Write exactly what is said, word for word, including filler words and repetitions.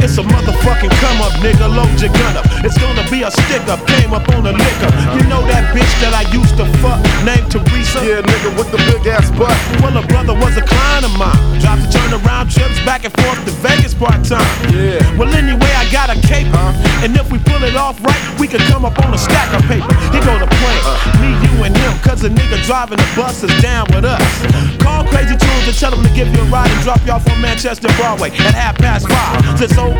it's a motherfucking come up, nigga. Load your gun up. It's gonna be a stick up. Came up on the liquor. You know that bitch that I used to fuck, named Teresa? Yeah, nigga, with the big ass butt. Well, her brother was a client of mine. Dropped to turn around trips back and forth to Vegas part time. Yeah. Well, anyway, I got a cape. Huh? And if we pull it off right, we could come up on a stack of paper. He go to plan. Me, you, and him. Cause the nigga driving the bus is down with us. Call Crazy Tunes and tell them to give you a ride and drop you off on Manchester Broadway at half past five. This old